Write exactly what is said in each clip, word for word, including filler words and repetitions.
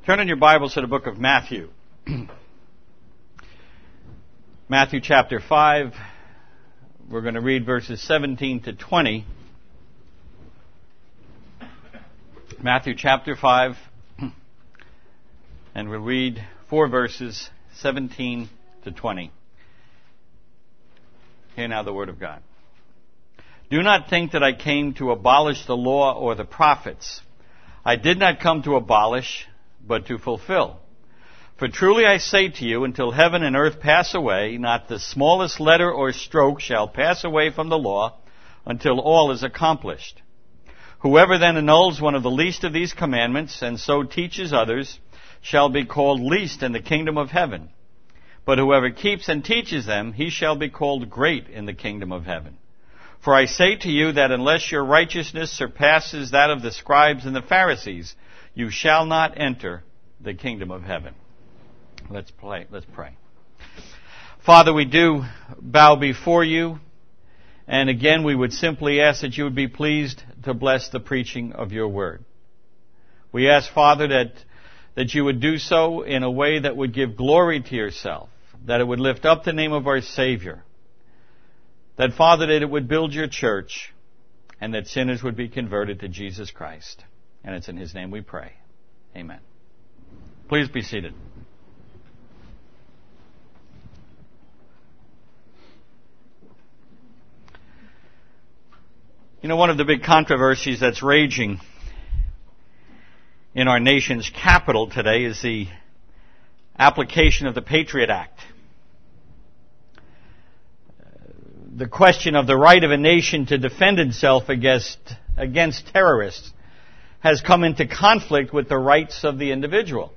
Turn in your Bibles to the book of Matthew. Matthew chapter five. We're going to read verses seventeen to twenty. Matthew chapter five. And we'll read four verses, seventeen to twenty. Hear now the word of God. Do not think that I came to abolish the law or the prophets. I did not come to abolish, but to fulfill. For truly I say to you, until heaven and earth pass away, not the smallest letter or stroke shall pass away from the law until all is accomplished. Whoever then annuls one of the least of these commandments and so teaches others shall be called least in the kingdom of heaven. But whoever keeps and teaches them, he shall be called great in the kingdom of heaven. For I say to you that unless your righteousness surpasses that of the scribes and the Pharisees, you shall not enter the kingdom of heaven. Let's pray. Let's pray. Father, we do bow before you, and again we would simply ask that you would be pleased to bless the preaching of your word. We ask, Father, that that you would do so in a way that would give glory to yourself, that it would lift up the name of our Savior, that, Father, that it would build your church, and that sinners would be converted to Jesus Christ. And it's in his name we pray. Amen. Please be seated. You know, one of the big controversies that's raging in our nation's capital today is the application of the Patriot Act. The question of the right of a nation to defend itself against, against terrorists has come into conflict with the rights of the individual.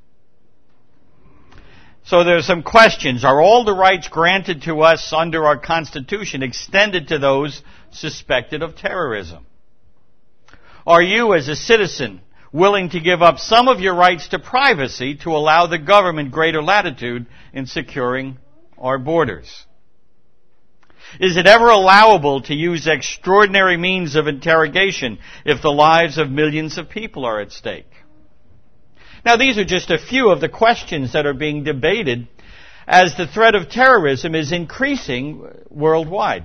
So there are some questions. Are all the rights granted to us under our Constitution extended to those suspected of terrorism? Are you, as a citizen, willing to give up some of your rights to privacy to allow the government greater latitude in securing our borders? Is it ever allowable to use extraordinary means of interrogation if the lives of millions of people are at stake? Now, these are just a few of the questions that are being debated as the threat of terrorism is increasing worldwide.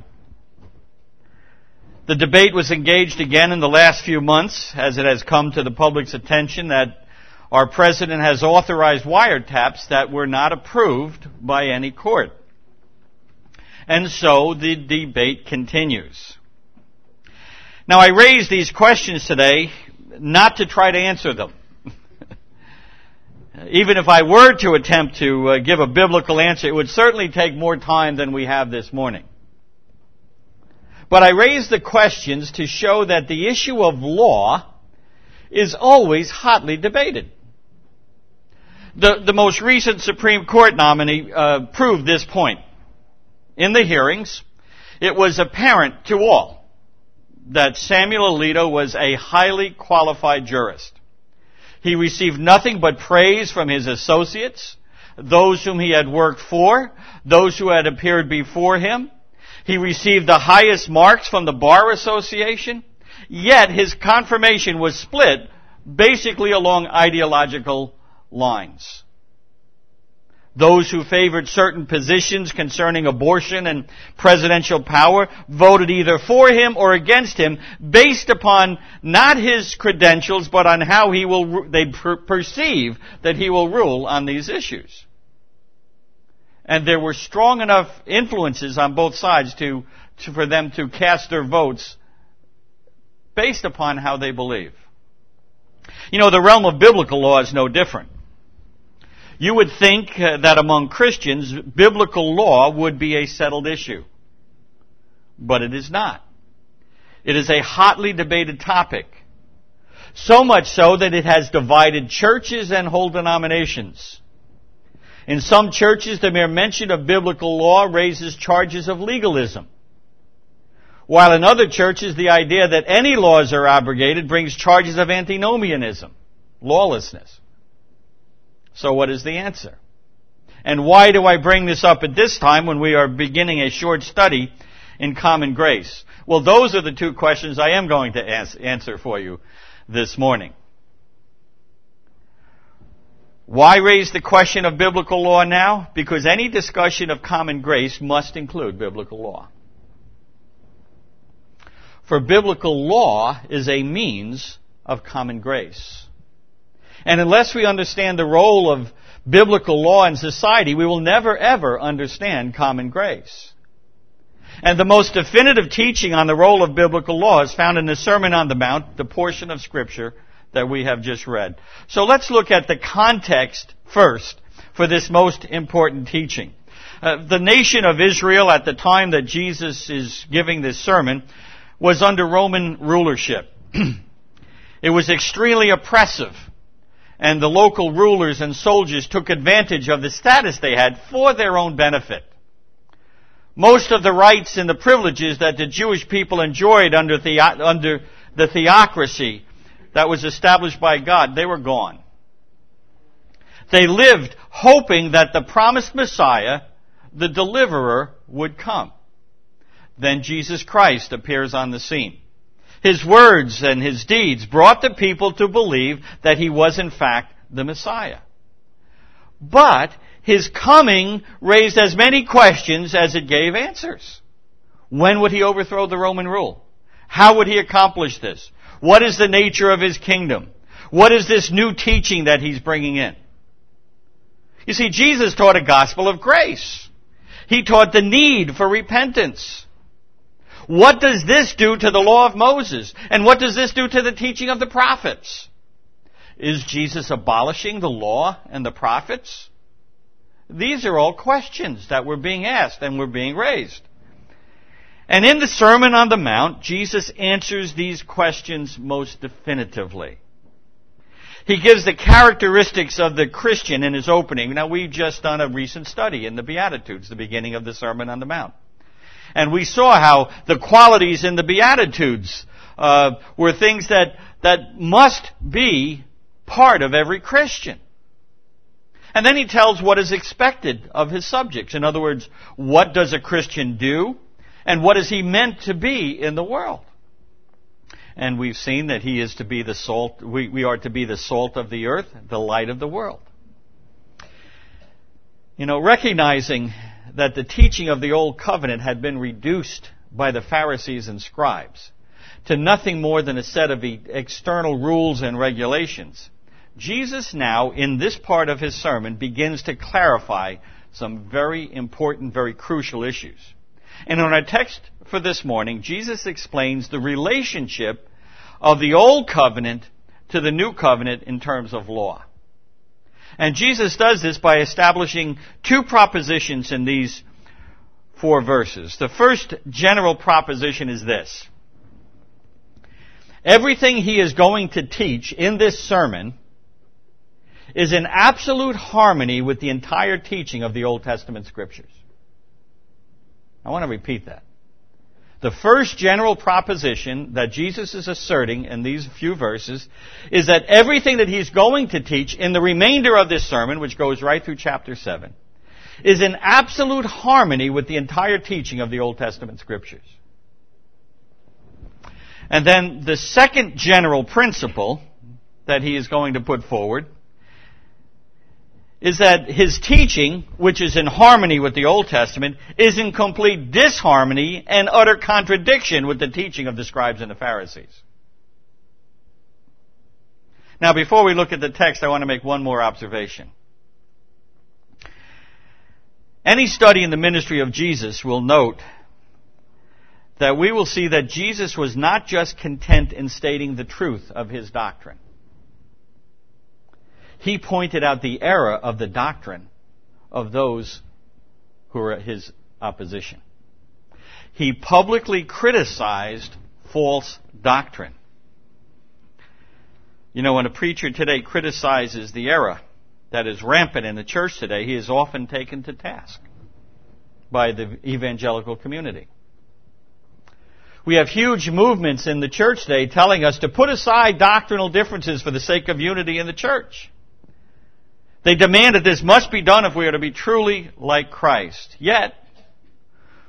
The debate was engaged again in the last few months as it has come to the public's attention that our president has authorized wiretaps that were not approved by any court. And so the debate continues. Now, I raise these questions today not to try to answer them. Even if I were to attempt to uh, give a biblical answer, it would certainly take more time than we have this morning. But I raise the questions to show that the issue of law is always hotly debated. The, the most recent Supreme Court nominee uh, proved this point. In the hearings, it was apparent to all that Samuel Alito was a highly qualified jurist. He received nothing but praise from his associates, those whom he had worked for, those who had appeared before him. He received the highest marks from the Bar Association, yet his confirmation was split basically along ideological lines. Those who favored certain positions concerning abortion and presidential power voted either for him or against him based upon not his credentials, but on how he will, they per- perceive that he will rule on these issues. And there were strong enough influences on both sides to, to for them to cast their votes based upon how they believe. You know, the realm of biblical law is no different. You would think uh, that among Christians, biblical law would be a settled issue. But it is not. It is a hotly debated topic. So much so that it has divided churches and whole denominations. In some churches, the mere mention of biblical law raises charges of legalism. While in other churches, the idea that any laws are abrogated brings charges of antinomianism, lawlessness. So what is the answer? And why do I bring this up at this time when we are beginning a short study in common grace? Well, those are the two questions I am going to answer for you this morning. Why raise the question of biblical law now? Because any discussion of common grace must include biblical law. For biblical law is a means of common grace. And unless we understand the role of biblical law in society, we will never ever understand common grace. And the most definitive teaching on the role of biblical law is found in the Sermon on the Mount, the portion of Scripture that we have just read. So let's look at the context first for this most important teaching. Uh, the nation of Israel at the time that Jesus is giving this sermon was under Roman rulership. It was extremely oppressive, and the local rulers and soldiers took advantage of the status they had for their own benefit. Most of the rights and the privileges that the Jewish people enjoyed under, the, under the theocracy that was established by God, they were gone. They lived hoping that the promised Messiah, the deliverer, would come. Then Jesus Christ appears on the scene. His words and his deeds brought the people to believe that he was in fact the Messiah. But his coming raised as many questions as it gave answers. When would he overthrow the Roman rule? How would he accomplish this? What is the nature of his kingdom? What is this new teaching that he's bringing in? You see, Jesus taught a gospel of grace. He taught the need for repentance. What does this do to the law of Moses? And what does this do to the teaching of the prophets? Is Jesus abolishing the law and the prophets? These are all questions that were being asked and were being raised. And in the Sermon on the Mount, Jesus answers these questions most definitively. He gives the characteristics of the Christian in his opening. Now, we've just done a recent study in the Beatitudes, the beginning of the Sermon on the Mount. And we saw how the qualities in the Beatitudes uh, were things that, that must be part of every Christian. And then he tells what is expected of his subjects. In other words, what does a Christian do? And what is he meant to be in the world? And we've seen that he is to be the salt, we, we are to be the salt of the earth, the light of the world. You know, recognizing that the teaching of the Old Covenant had been reduced by the Pharisees and scribes to nothing more than a set of external rules and regulations, Jesus now, in this part of his sermon, begins to clarify some very important, very crucial issues. And in our text for this morning, Jesus explains the relationship of the Old Covenant to the New Covenant in terms of law. And Jesus does this by establishing two propositions in these four verses. The first general proposition is this. Everything he is going to teach in this sermon is in absolute harmony with the entire teaching of the Old Testament Scriptures. I want to repeat that. The first general proposition that Jesus is asserting in these few verses is that everything that he's going to teach in the remainder of this sermon, which goes right through chapter seven, is in absolute harmony with the entire teaching of the Old Testament Scriptures. And then the second general principle that he is going to put forward is that his teaching, which is in harmony with the Old Testament, is in complete disharmony and utter contradiction with the teaching of the scribes and the Pharisees. Now, before we look at the text, I want to make one more observation. Any study in the ministry of Jesus will note that we will see that Jesus was not just content in stating the truth of his doctrine. He pointed out the error of the doctrine of those who were his opposition. He publicly criticized false doctrine. You know, when a preacher today criticizes the error that is rampant in the church today, he is often taken to task by the evangelical community. We have huge movements in the church today telling us to put aside doctrinal differences for the sake of unity in the church. They demand that this must be done if we are to be truly like Christ. Yet,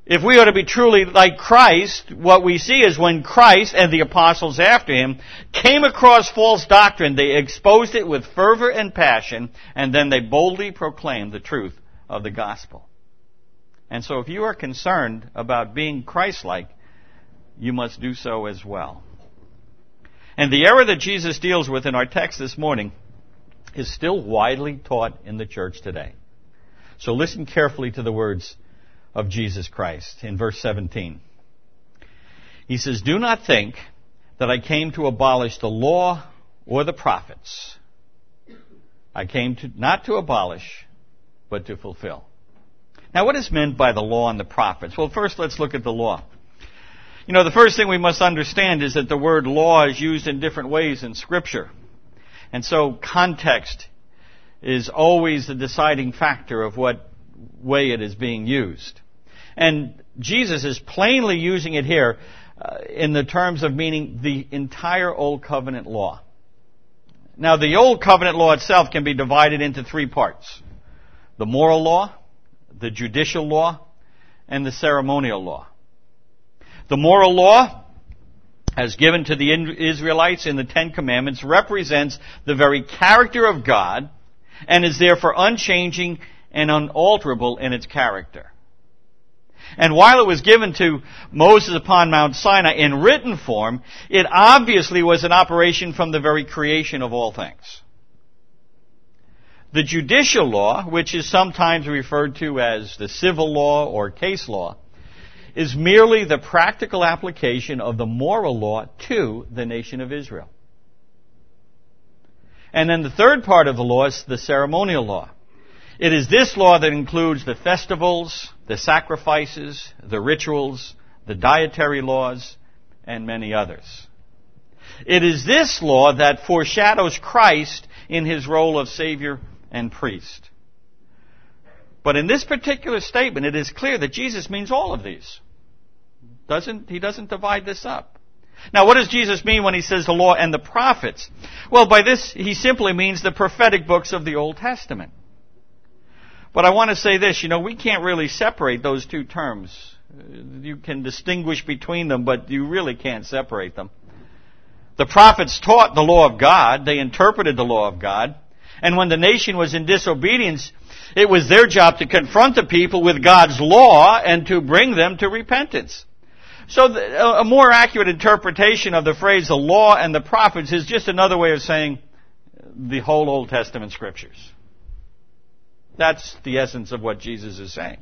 If we are to be truly like Christ, what we see is when Christ and the apostles after him came across false doctrine, they exposed it with fervor and passion, and then they boldly proclaimed the truth of the gospel. And so if you are concerned about being Christ-like, you must do so as well. And the error that Jesus deals with in our text this morning is still widely taught in the church today. So listen carefully to the words of Jesus Christ in verse seventeen. He says, "Do not think that I came to abolish the law or the prophets. I came to not to abolish, but to fulfill." Now, what is meant by the law and the prophets? Well, first let's look at the law. You know, the first thing we must understand is that the word law is used in different ways in Scripture. And so context is always the deciding factor of what way it is being used. And Jesus is plainly using it here uh, in the terms of meaning the entire Old Covenant law. Now, the Old Covenant law itself can be divided into three parts: the moral law, the judicial law, and the ceremonial law. The moral law, as given to the Israelites in the Ten Commandments, represents the very character of God and is therefore unchanging and unalterable in its character. And while it was given to Moses upon Mount Sinai in written form, it obviously was an operation from the very creation of all things. The judicial law, which is sometimes referred to as the civil law or case law, is merely the practical application of the moral law to the nation of Israel. And then the third part of the law is the ceremonial law. It is this law that includes the festivals, the sacrifices, the rituals, the dietary laws, and many others. It is this law that foreshadows Christ in his role of Savior and priest. But in this particular statement, it is clear that Jesus means all of these. Doesn't, he doesn't divide this up. Now, what does Jesus mean when he says the law and the prophets? Well, by this, he simply means the prophetic books of the Old Testament. But I want to say this, you know, we can't really separate those two terms. You can distinguish between them, but you really can't separate them. The prophets taught the law of God. They interpreted the law of God. And when the nation was in disobedience, it was their job to confront the people with God's law and to bring them to repentance. So the, a more accurate interpretation of the phrase the law and the prophets is just another way of saying the whole Old Testament Scriptures. That's the essence of what Jesus is saying.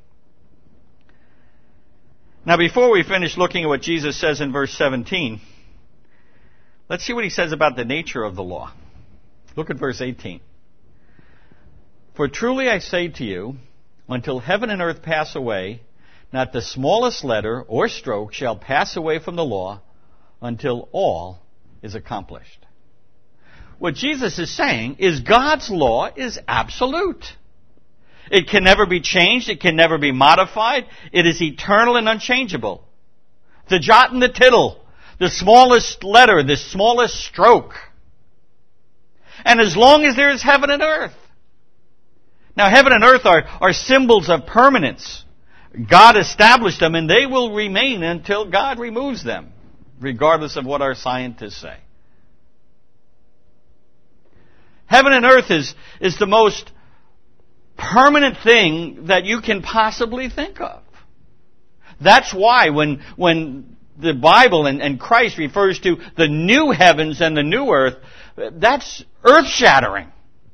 Now, before we finish looking at what Jesus says in verse seventeen, let's see what he says about the nature of the law. Look at verse eighteen. "For truly I say to you, until heaven and earth pass away, not the smallest letter or stroke shall pass away from the law until all is accomplished." What Jesus is saying is God's law is absolute. It can never be changed. It can never be modified. It is eternal and unchangeable. The jot and the tittle, the smallest letter, the smallest stroke. And as long as there is heaven and earth. Now, heaven and earth are, are symbols of permanence. God established them, and they will remain until God removes them, regardless of what our scientists say. Heaven and earth is, is the most permanent thing that you can possibly think of. That's why when, when the Bible and, and Christ refers to the new heavens and the new earth, that's earth-shattering.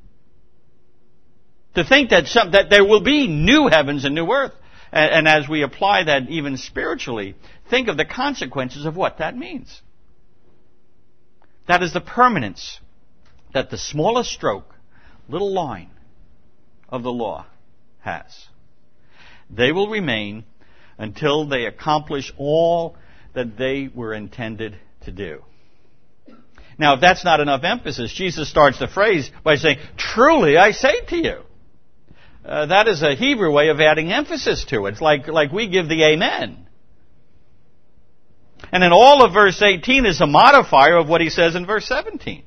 To think that, some, that there will be new heavens and new earth. And, and as we apply that even spiritually, think of the consequences of what that means. That is the permanence that the smallest stroke, little line of the law has. They will remain until they accomplish all that they were intended to do. Now, if that's not enough emphasis, Jesus starts the phrase by saying, "Truly I say to you." Uh, that is a Hebrew way of adding emphasis to it. It's like, like we give the amen. And then all of verse eighteen is a modifier of what he says in verse seventeen.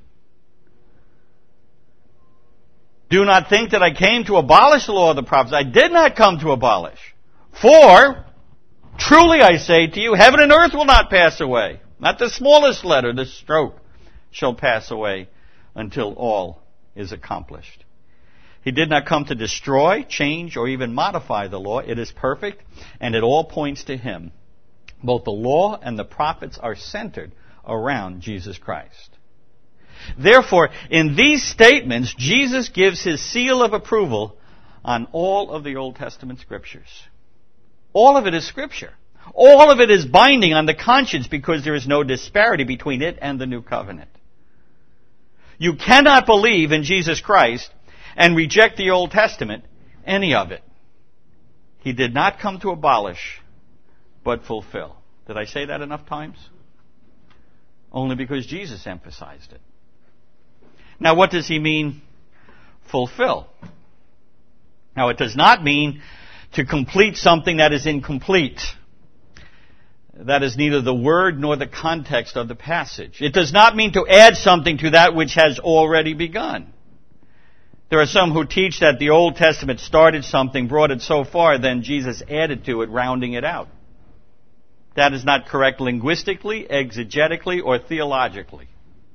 "Do not think that I came to abolish the law of the prophets. I did not come to abolish. For," Truly I say to you, heaven and earth will not pass away. Not the smallest letter, the stroke, shall pass away until all is accomplished. He did not come to destroy, change, or even modify the law. It is perfect, and it all points to Him. Both the law and the prophets are centered around Jesus Christ. Therefore, in these statements, Jesus gives His seal of approval on all of the Old Testament Scriptures. All of it is Scripture. All of it is binding on the conscience because there is no disparity between it and the New Covenant. You cannot believe in Jesus Christ and reject the Old Testament, any of it. He did not come to abolish, but fulfill. Did I say that enough times? Only because Jesus emphasized it. Now, what does He mean, fulfill? Now, it does not mean to complete something that is incomplete. That is neither the word nor the context of the passage. It does not mean to add something to that which has already begun. There are some who teach that the Old Testament started something, brought it so far, then Jesus added to it, rounding it out. That is not correct linguistically, exegetically, or theologically.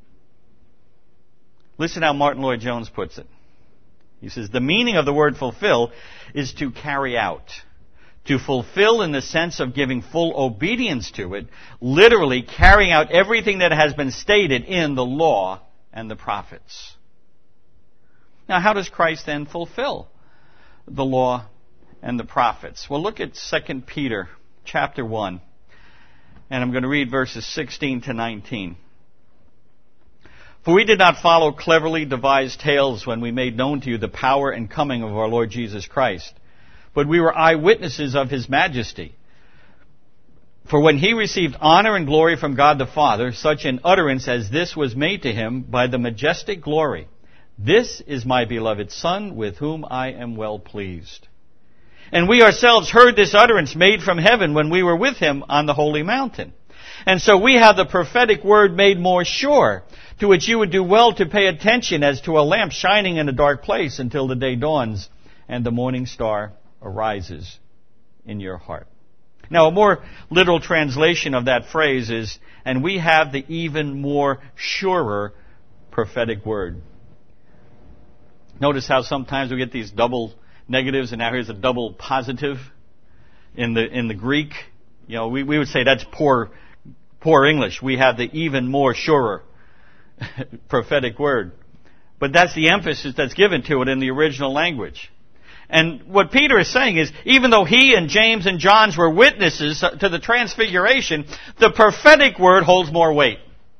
Listen how Martin Lloyd-Jones puts it. He says, the meaning of the word fulfill is to carry out. To fulfill in the sense of giving full obedience to it, literally carrying out everything that has been stated in the law and the prophets. Now, how does Christ then fulfill the law and the prophets? Well, look at Second Peter chapter one, and I'm going to read verses sixteen to nineteen. For we did not follow cleverly devised tales when we made known to you the power and coming of our Lord Jesus Christ, but we were eyewitnesses of His majesty. For when He received honor and glory from God the Father, such an utterance as this was made to Him by the majestic glory, this is my beloved Son, with whom I am well pleased. And we ourselves heard this utterance made from heaven when we were with Him on the holy mountain. And so we have the prophetic word made more sure, to which you would do well to pay attention as to a lamp shining in a dark place until the day dawns and the morning star arises in your heart. Now, a more literal translation of that phrase is, and we have the even more surer prophetic word. Notice how sometimes we get these double negatives, and now here's a double positive in the in the Greek. You know, we, we would say that's poor poor English. We have the even more surer prophetic word. But that's the emphasis that's given to it in the original language. And what Peter is saying is, even though he and James and John were witnesses to the transfiguration, the prophetic word holds more weight.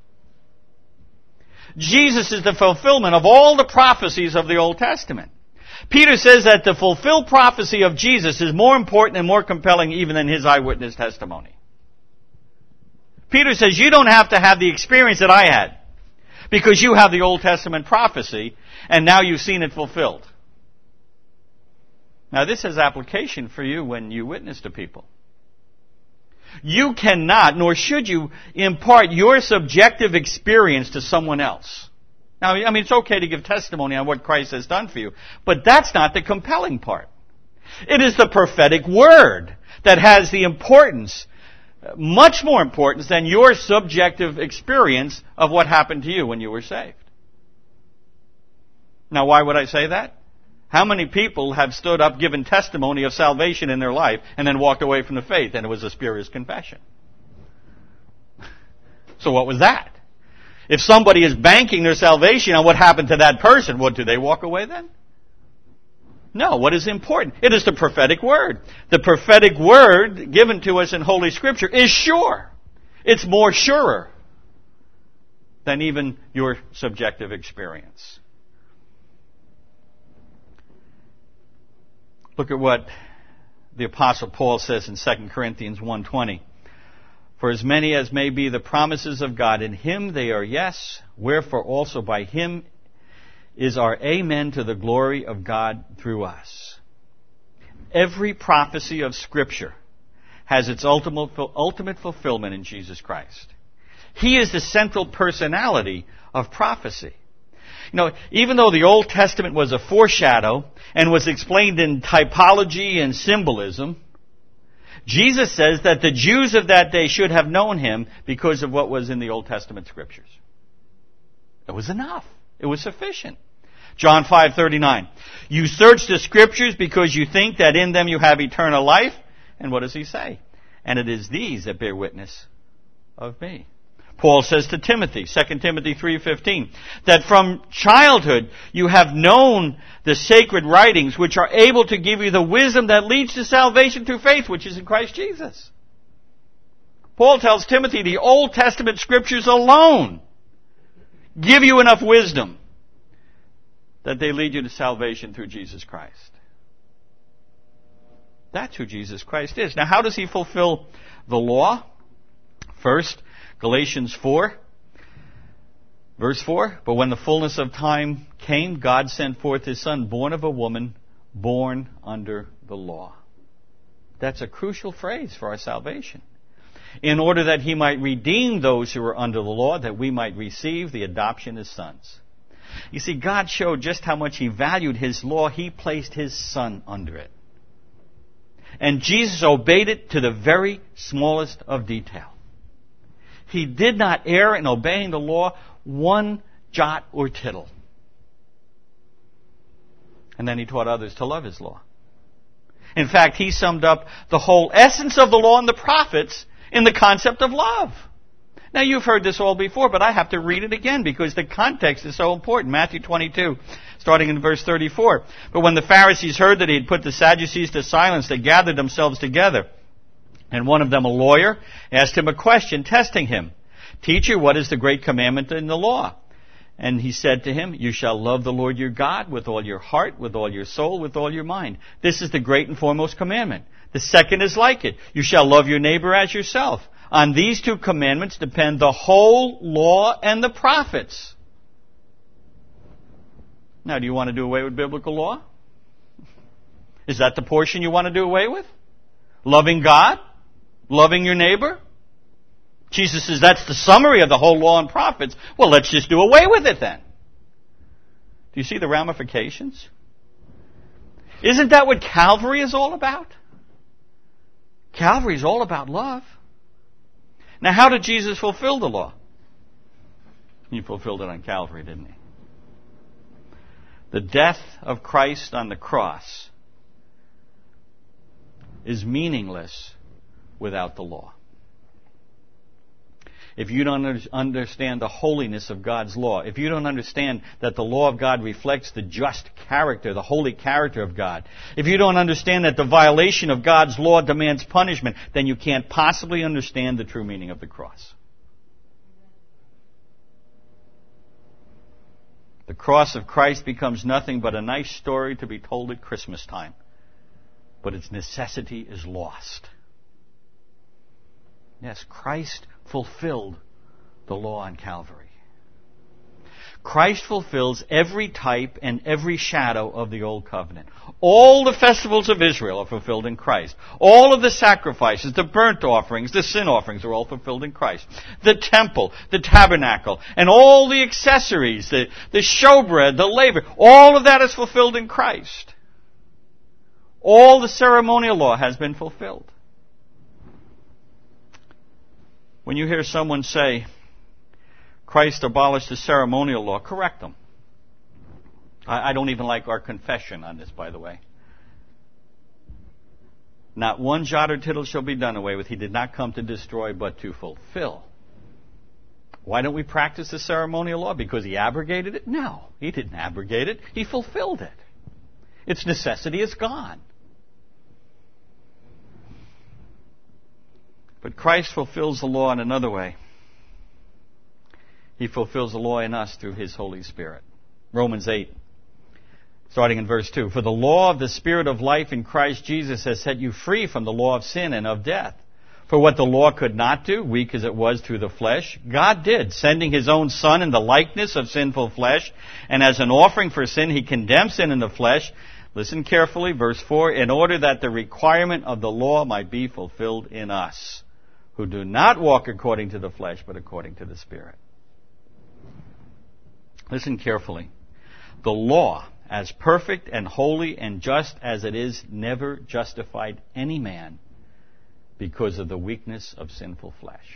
Jesus is the fulfillment of all the prophecies of the Old Testament. Peter says that the fulfilled prophecy of Jesus is more important and more compelling even than his eyewitness testimony. Peter says you don't have to have the experience that I had, because you have the Old Testament prophecy and now you've seen it fulfilled. Now, this has application for you when you witness to people. You cannot, nor should you, impart your subjective experience to someone else. Now, I mean, it's okay to give testimony on what Christ has done for you, but that's not the compelling part. It is the prophetic word that has the importance, much more importance than your subjective experience of what happened to you when you were saved. Now, why would I say that? How many people have stood up, given testimony of salvation in their life, and then walked away from the faith, and it was a spurious confession? So what was that? If somebody is banking their salvation on what happened to that person, what, do they walk away then? No, what is important? It is the prophetic word. The prophetic word given to us in Holy Scripture is sure. It's more surer than even your subjective experience. Look at what the Apostle Paul says in Second Corinthians one twenty. For as many as may be the promises of God, in Him they are yes, wherefore also by Him is our amen to the glory of God through us. Every prophecy of Scripture has its ultimate, ultimate fulfillment in Jesus Christ. He is the central personality of prophecy. You know, even though the Old Testament was a foreshadow and was explained in typology and symbolism, Jesus says that the Jews of that day should have known him because of what was in the Old Testament scriptures. It was enough. It was sufficient. John five thirty-nine. You search the scriptures because you think that in them you have eternal life. And what does he say? And it is these that bear witness of me. Paul says to Timothy, Second Timothy three fifteen, that from childhood you have known the sacred writings which are able to give you the wisdom that leads to salvation through faith, which is in Christ Jesus. Paul tells Timothy the Old Testament scriptures alone give you enough wisdom that they lead you to salvation through Jesus Christ. That's who Jesus Christ is. Now, how does he fulfill the law? First, Galatians four, verse four. But when the fullness of time came, God sent forth his Son, born of a woman, born under the law. That's a crucial phrase for our salvation. In order that he might redeem those who were under the law, that we might receive the adoption as sons. You see, God showed just how much he valued his law. He placed his Son under it. And Jesus obeyed it to the very smallest of detail. He did not err in obeying the law one jot or tittle. And then he taught others to love his law. In fact, he summed up the whole essence of the law and the prophets in the concept of love. Now, you've heard this all before, but I have to read it again because the context is so important. Matthew twenty-two, starting in verse thirty-four. But when the Pharisees heard that he had put the Sadducees to silence, they gathered themselves together. And one of them, a lawyer, asked him a question, testing him. Teacher, what is the great commandment in the law? And he said to him, you shall love the Lord your God with all your heart, with all your soul, with all your mind. This is the great and foremost commandment. The second is like it. You shall love your neighbor as yourself. On these two commandments depend the whole law and the prophets. Now, do you want to do away with biblical law? Is that the portion you want to do away with? Loving God? Loving your neighbor? Jesus says that's the summary of the whole law and prophets. Well, let's just do away with it then. Do you see the ramifications? Isn't that what Calvary is all about? Calvary is all about love. Now, how did Jesus fulfill the law? He fulfilled it on Calvary, didn't he? The death of Christ on the cross is meaningless without the law. If you don't understand the holiness of God's law, if you don't understand that the law of God reflects the just character, the holy character of God, if you don't understand that the violation of God's law demands punishment, then you can't possibly understand the true meaning of the cross. The cross of Christ becomes nothing but a nice story to be told at Christmas time, but its necessity is lost. Yes, Christ fulfilled the law on Calvary. Christ fulfills every type and every shadow of the Old Covenant. All the festivals of Israel are fulfilled in Christ. All of the sacrifices, the burnt offerings, the sin offerings are all fulfilled in Christ. The temple, the tabernacle, and all the accessories, the, the showbread, the laver, all of that is fulfilled in Christ. All the ceremonial law has been fulfilled. When you hear someone say, Christ abolished the ceremonial law, correct them. I, I don't even like our confession on this, by the way. Not one jot or tittle shall be done away with. He did not come to destroy, but to fulfill. Why don't we practice the ceremonial law? Because he abrogated it? No, he didn't abrogate it. He fulfilled it. Its necessity is gone. But Christ fulfills the law in another way. He fulfills the law in us through his Holy Spirit. Romans eight, starting in verse two. For the law of the Spirit of life in Christ Jesus has set you free from the law of sin and of death. For what the law could not do, weak as it was through the flesh, God did, sending his own Son in the likeness of sinful flesh, and as an offering for sin, he condemned sin in the flesh. Listen carefully, verse four, in order that the requirement of the law might be fulfilled in us, who do not walk according to the flesh, but according to the Spirit. Listen carefully. The law, as perfect and holy and just as it is, never justified any man, because of the weakness of sinful flesh.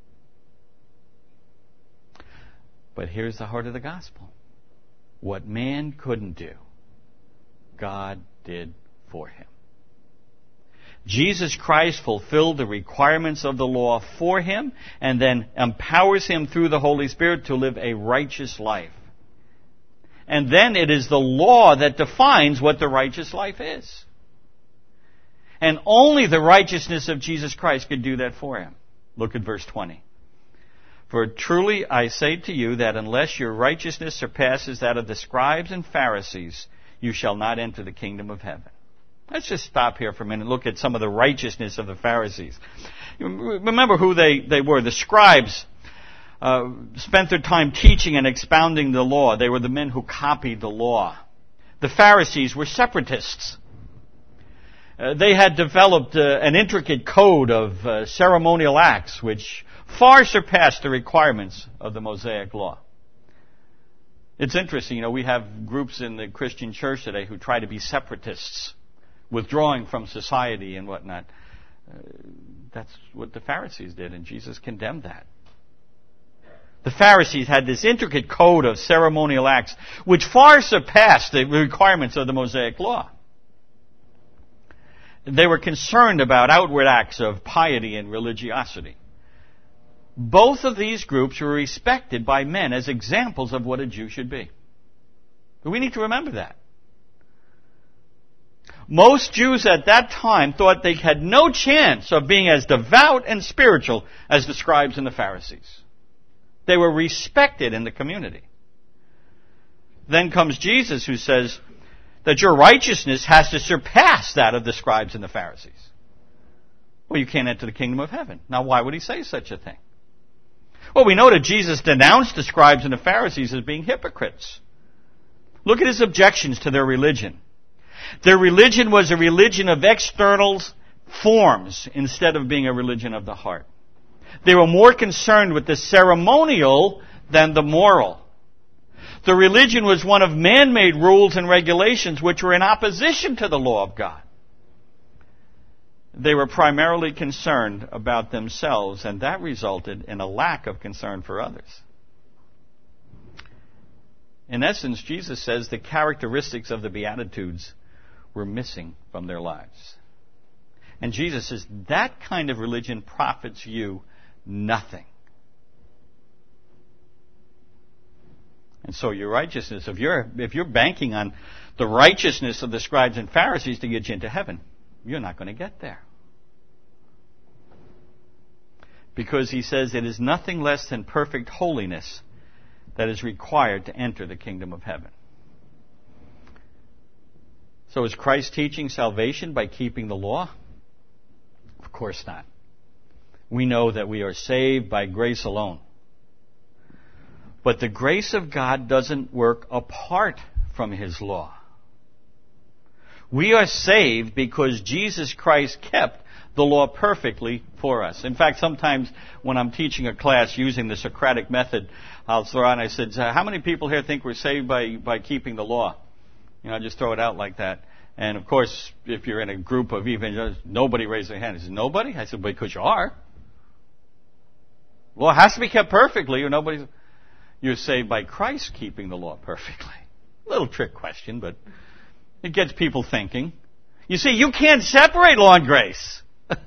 But here's the heart of the gospel. What man couldn't do, God did for him. Jesus Christ fulfilled the requirements of the law for him and then empowers him through the Holy Spirit to live a righteous life. And then it is the law that defines what the righteous life is. And only the righteousness of Jesus Christ could do that for him. Look at verse twenty. For truly I say to you that unless your righteousness surpasses that of the scribes and Pharisees, you shall not enter the kingdom of heaven. Let's just stop here for a minute and look at some of the righteousness of the Pharisees. Remember who they, they were. The scribes uh, spent their time teaching and expounding the law. They were the men who copied the law. The Pharisees were separatists. Uh, they had developed uh, an intricate code of uh, ceremonial acts which far surpassed the requirements of the Mosaic law. It's interesting, you know, we have groups in the Christian church today who try to be separatists, withdrawing from society and whatnot. Uh, that's what the Pharisees did, and Jesus condemned that. The Pharisees had this intricate code of ceremonial acts which far surpassed the requirements of the Mosaic law. They were concerned about outward acts of piety and religiosity. Both of these groups were respected by men as examples of what a Jew should be. But we need to remember that. Most Jews at that time thought they had no chance of being as devout and spiritual as the scribes and the Pharisees. They were respected in the community. Then comes Jesus, who says that your righteousness has to surpass that of the scribes and the Pharisees. Well, you can't enter the kingdom of heaven. Now, why would he say such a thing? Well, we know that Jesus denounced the scribes and the Pharisees as being hypocrites. Look at his objections to their religion. Their religion was a religion of external forms instead of being a religion of the heart. They were more concerned with the ceremonial than the moral. The religion was one of man-made rules and regulations which were in opposition to the law of God. They were primarily concerned about themselves, and that resulted in a lack of concern for others. In essence, Jesus says the characteristics of the Beatitudes were missing from their lives. And Jesus says that kind of religion profits you nothing. And so your righteousness, if you're, if you're banking on the righteousness of the scribes and Pharisees to get you into heaven, you're not going to get there. Because he says it is nothing less than perfect holiness that is required to enter the kingdom of heaven. So is Christ teaching salvation by keeping the law? Of course not. We know that we are saved by grace alone. But the grace of God doesn't work apart from his law. We are saved because Jesus Christ kept the law perfectly for us. In fact, sometimes when I'm teaching a class using the Socratic method, I'll throw out and I said, how many people here think we're saved by, by keeping the law? You know, I just throw it out like that. And of course, if you're in a group of evangelicals, nobody raised their hand. He said, nobody? I said, because you are. Law has to be kept perfectly or nobody's... You're saved by Christ keeping the law perfectly. A little trick question, but it gets people thinking. You see, you can't separate law and grace.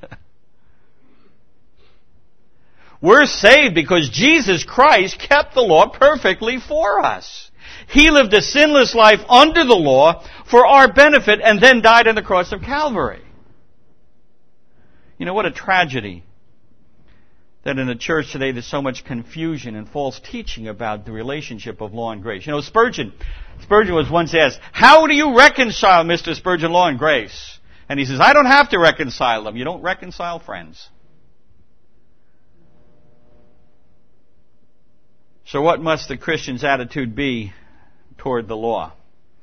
We're saved because Jesus Christ kept the law perfectly for us. He lived a sinless life under the law for our benefit and then died on the cross of Calvary. You know, what a tragedy that in the church today there's so much confusion and false teaching about the relationship of law and grace. You know, Spurgeon, Spurgeon was once asked, how do you reconcile, Mister Spurgeon, law and grace? And he says, I don't have to reconcile them. You don't reconcile friends. So what must the Christian's attitude be toward the law?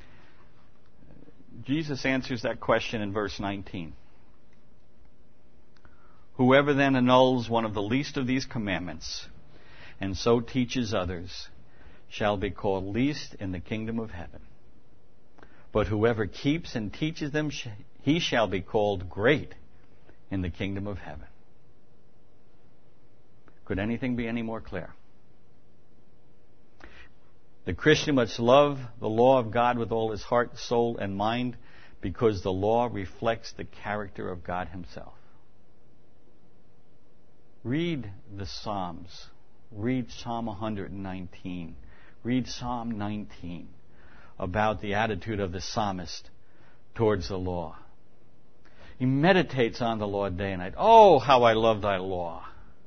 Jesus answers that question in verse nineteen. Whoever then annuls one of the least of these commandments and so teaches others shall be called least in the kingdom of heaven. But whoever keeps and teaches them, he shall be called great in the kingdom of heaven. Could anything be any more clear? The Christian must love the law of God with all his heart, soul, and mind, because the law reflects the character of God himself. Read the Psalms. Read Psalm one nineteen. Read Psalm nineteen about the attitude of the psalmist towards the law. He meditates on the law day and night. Oh, how I love thy law.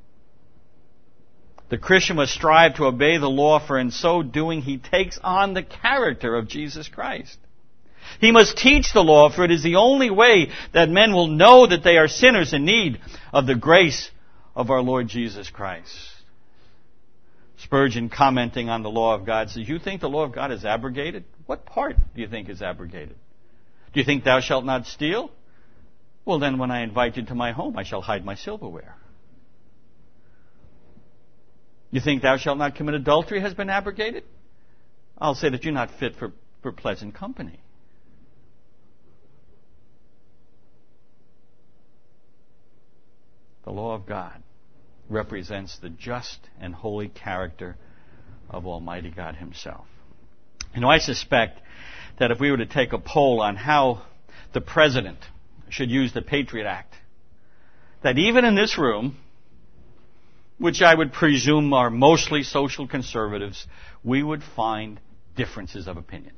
The Christian must strive to obey the law, for in so doing he takes on the character of Jesus Christ. He must teach the law, for it is the only way that men will know that they are sinners in need of the grace of our Lord Jesus Christ. Spurgeon, commenting on the law of God, says, you think the law of God is abrogated? What part do you think is abrogated? Do you think thou shalt not steal? Well, then when I invite you to my home, I shall hide my silverware. You think thou shalt not commit adultery has been abrogated? I'll say that you're not fit for, for pleasant company. The law of God represents the just and holy character of Almighty God himself. You know, I suspect that if we were to take a poll on how the President should use the Patriot Act, that even in this room, which I would presume are mostly social conservatives, we would find differences of opinions.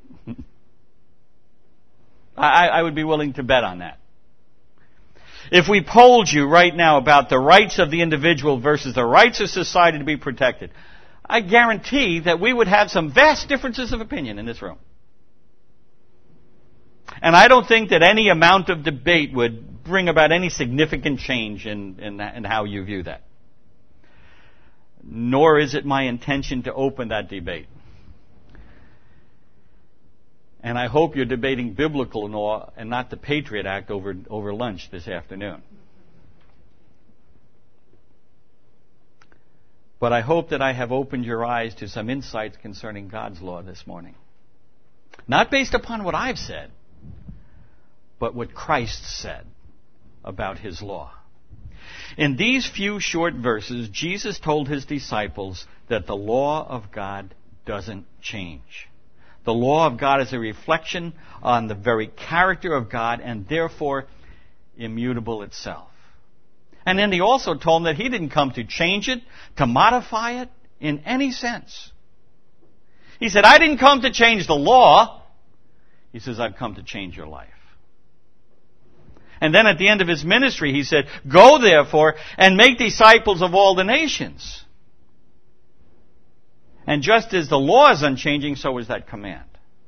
I, I would be willing to bet on that. If we polled you right now about the rights of the individual versus the rights of society to be protected, I guarantee that we would have some vast differences of opinion in this room. And I don't think that any amount of debate would bring about any significant change in, in, in how you view that. Nor is it my intention to open that debate. And I hope you're debating biblical law and not the Patriot Act over, over lunch this afternoon. But I hope that I have opened your eyes to some insights concerning God's law this morning. Not based upon what I've said, but what Christ said about his law. In these few short verses, Jesus told his disciples that the law of God doesn't change. The law of God is a reflection on the very character of God and therefore immutable itself. And then he also told them that he didn't come to change it, to modify it in any sense. He said, I didn't come to change the law. He says, I've come to change your life. And then at the end of his ministry, he said, go therefore and make disciples of all the nations. And just as the law is unchanging, so is that command.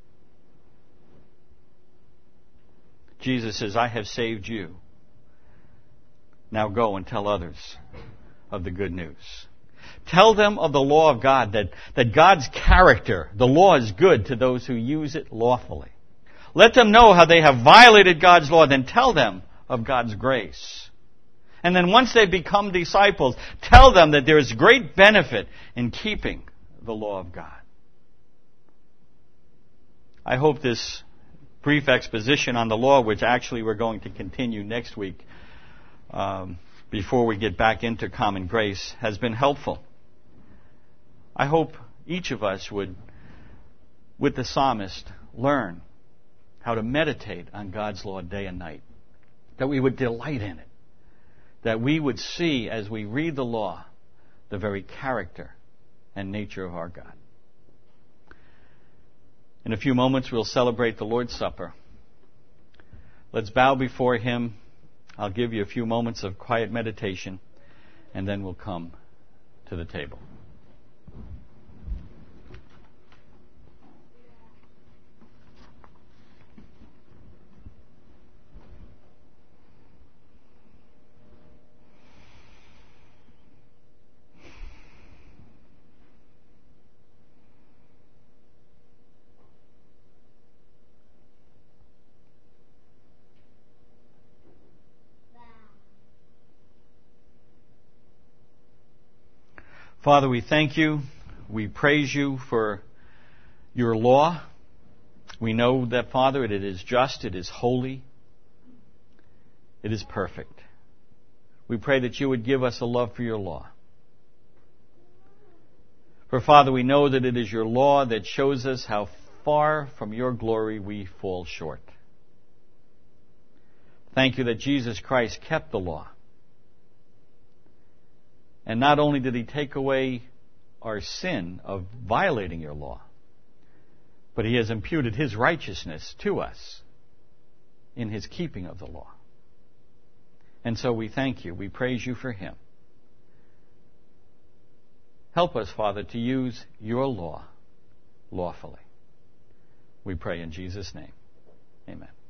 Jesus says, I have saved you. Now go and tell others of the good news. Tell them of the law of God, that, that God's character, the law is good to those who use it lawfully. Let them know how they have violated God's law, then tell them of God's grace. And then once they become disciples, tell them that there is great benefit in keeping the law of God. I hope this brief exposition on the law, which actually we're going to continue next week, um, before we get back into common grace, has been helpful. I hope each of us would, with the psalmist, learn how to meditate on God's law day and night. That we would delight in it. That we would see, as we read the law, the very character and nature of our God. In a few moments, we'll celebrate the Lord's Supper. Let's bow before him. I'll give you a few moments of quiet meditation, and then we'll come to the table. Father, we thank you. We praise you for your law. We know that, Father, it is just, it is holy, It is perfect. We pray that you would give us a love for your law. For, Father, we know that it is your law that shows us how far from your glory we fall short. Thank you that Jesus Christ kept the law. And not only did he take away our sin of violating your law, but he has imputed his righteousness to us in his keeping of the law. And so we thank you. We praise you for him. Help us, Father, to use your law lawfully. We pray in Jesus' name. Amen.